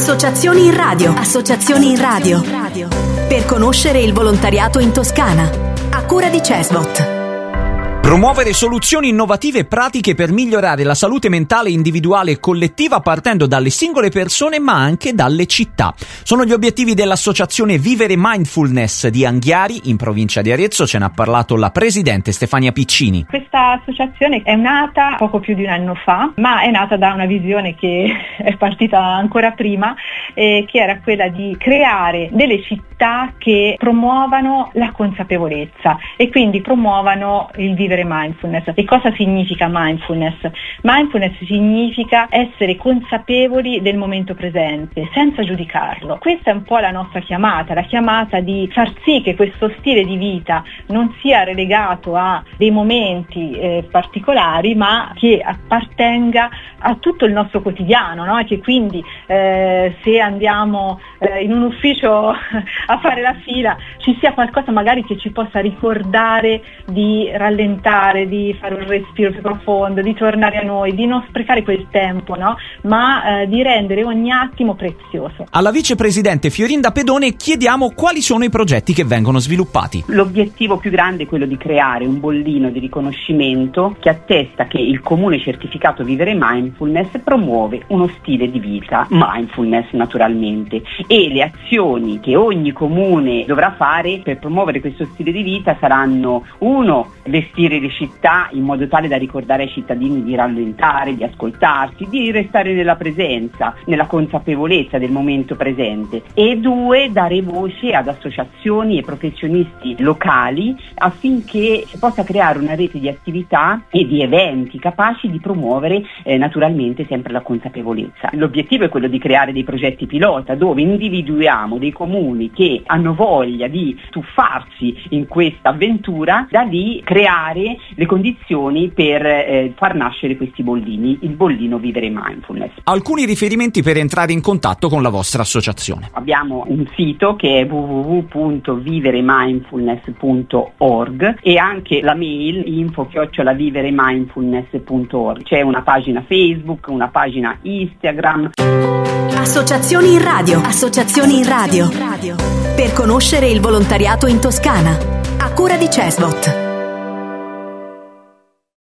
Associazioni in radio. Associazioni in radio. Per conoscere il volontariato in Toscana. A cura di CESVOT. Promuovere soluzioni innovative e pratiche per migliorare la salute mentale individuale e collettiva partendo dalle singole persone ma anche dalle città. Sono gli obiettivi dell'associazione Vivere Mindfulness di Anghiari, in provincia di Arezzo. Ce n'ha parlato la presidente Stefania Piccini. Questa associazione è nata poco più di un anno fa, ma è nata da una visione che è partita ancora prima, che era quella di creare delle città che promuovano la consapevolezza e quindi promuovano il vivere mindfulness. E cosa significa mindfulness? Mindfulness significa essere consapevoli del momento presente, senza giudicarlo. Questa è un po' la nostra chiamata, la chiamata di far sì che questo stile di vita non sia relegato a dei momenti particolari, ma che appartenga a tutto il nostro quotidiano, no? E che quindi se andiamo in un ufficio a fare la fila ci sia qualcosa magari che ci possa ricordare di rallentare, di fare un respiro più profondo, di tornare a noi, di non sprecare quel tempo, no? Ma di rendere ogni attimo prezioso. Alla vicepresidente Fiorinda Pedone chiediamo quali sono i progetti che vengono sviluppati. L'obiettivo più grande è quello di creare un bollino di riconoscimento che attesta che il comune certificato Vivere Mindfulness promuove uno stile di vita mindfulness naturalmente, e le azioni che ogni comune dovrà fare per promuovere questo stile di vita saranno: 1. Vestire le città in modo tale da ricordare ai cittadini di rallentare, di ascoltarsi, di restare nella presenza, nella consapevolezza del momento presente, e 2. Dare voce ad associazioni e professionisti locali affinché si possa creare una rete di attività e di eventi capaci di promuovere naturalmente sempre la consapevolezza. L'obiettivo è quello di creare dei progetti pilota dove individuiamo dei comuni che hanno voglia di tuffarsi in questa avventura, da lì creare le condizioni per far nascere questi bollini, il bollino Vivere Mindfulness. Alcuni riferimenti per entrare in contatto con la vostra associazione. Abbiamo un sito che è www.viveremindfulness.org e anche la mail info@viveremindfulness.org. C'è una pagina Facebook, una pagina Instagram. Associazioni in radio. Associazioni in radio. Per conoscere il volontariato in Toscana. A cura di CESVOT.